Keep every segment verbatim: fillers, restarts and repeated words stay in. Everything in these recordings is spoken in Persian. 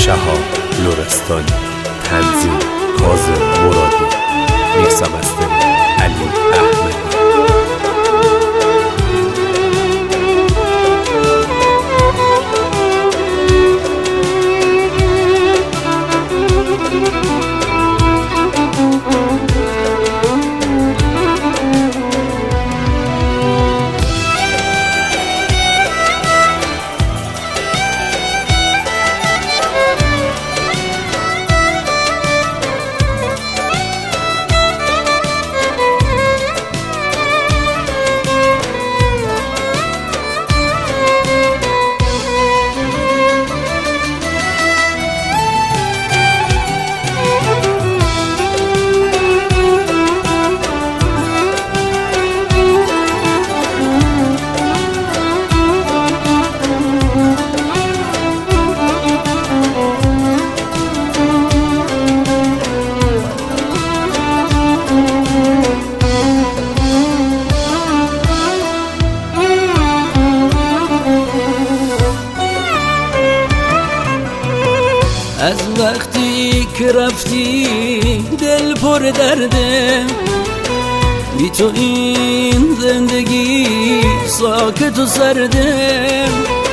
شهاب لرستانی، تنظیم کاظم مرادی، میکس و مستر علی احمدی. از وقتی که رفتی دل پر درده، بی تو این زندگی ساکت و سرده.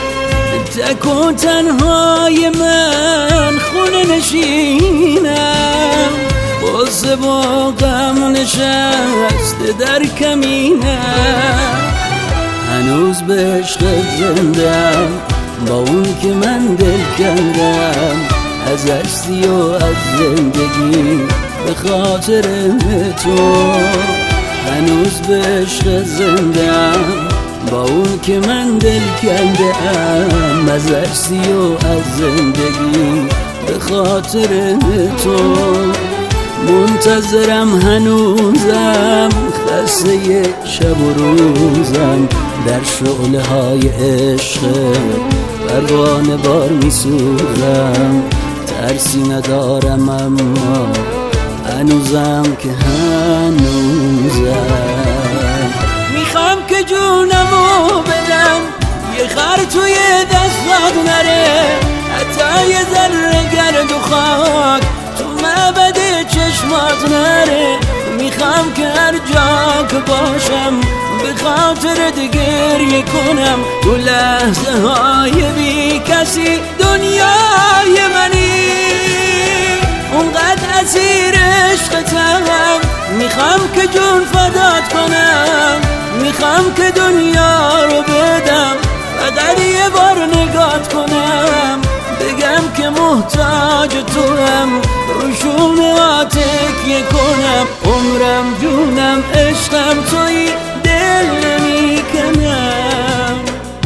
تک و تنهای من خونه نشینم، بازه با غم نشسته در کمینم. هنوز به عشق زندم با اون که من دل کندم، از هستی و از زندگی به خاطر تو. هنوز به عشق زندم با اون که من دل کندم، از هستی و از زندگی به خاطر تو. منتظرم هنوزم، خسته شب و روزم، در شعله های عشق پروانه بار می سوزم. ترسی ندارم اما هنوزم که هنوزم میخوام که جونمو بدم، یه خر توی دستات نره، حتی یه ذره گرد و خاک تو معبد چشمات نره. میخوام که هر جا که باشم به خاطرت گریه کنم، تو لحظه های بی کسی دنیای منی. اونقدر اسیر عشقتم، میخوام که جون فدات کنم، میخوام که دنیا رو بدم، فقط یه بار نگات کنم، بگم که محتاج تو هم، روشونه ها تکیه کنم. عمرم جونم عشقم توی دل نمی کنم.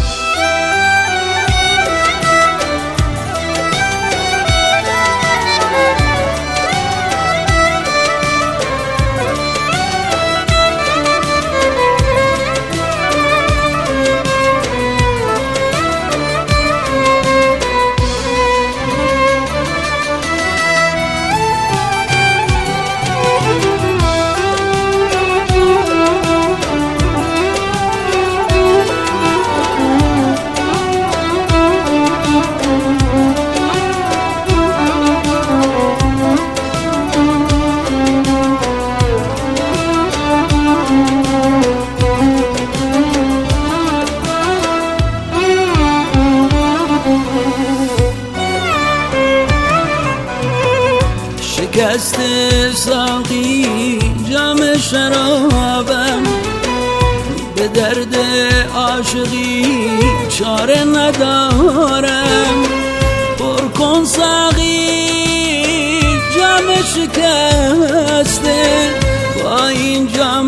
شکست ساقی جام شرابم، به درد عاشقی چاره ندارم. پر کن ساقی جام شکسته، با این جام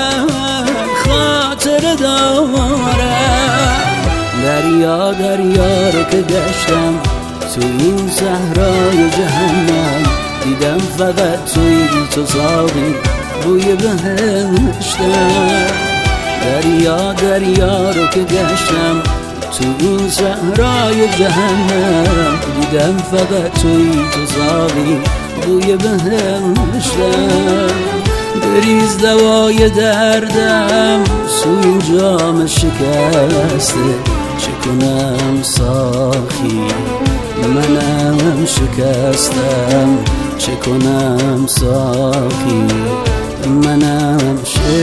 خاطر دارم. دریا دریا رو که گشتم تو این صحرای جهنم، دیدم فقط توی تو ساقی بوی بهشتم. دریا دریا رو که گشتم تو این صحرای جهنم، دیدم فقط توی تو ساقی بوی بهشتم. بریز دوای دردم سوی جام شکسته، چه کنم ساقی منم شکستم، چه کنم ساقی منم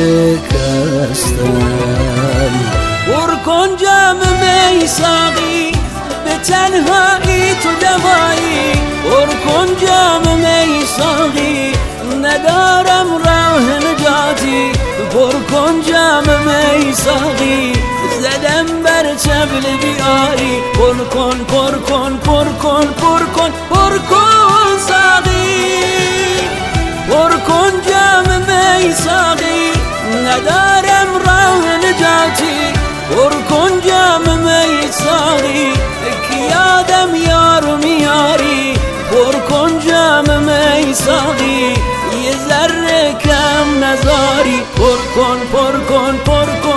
شکستم. پر کن جام می ساقی به تنهایی تو دوایی، پر کن جام می ساقی ندارم راه نجاتی، پر کن جام می ساقی زدم بر طبل بیاری، پر کن پر کن پر کن پر کن پر کن ساقی، پر کن جام می ساقی ندارم راه نجاتی، پر کن جام می ساقی که یادم یارو میاری، پر کن جام می ساقی یه ذره کم نزاری، پر کن پر کن پر کن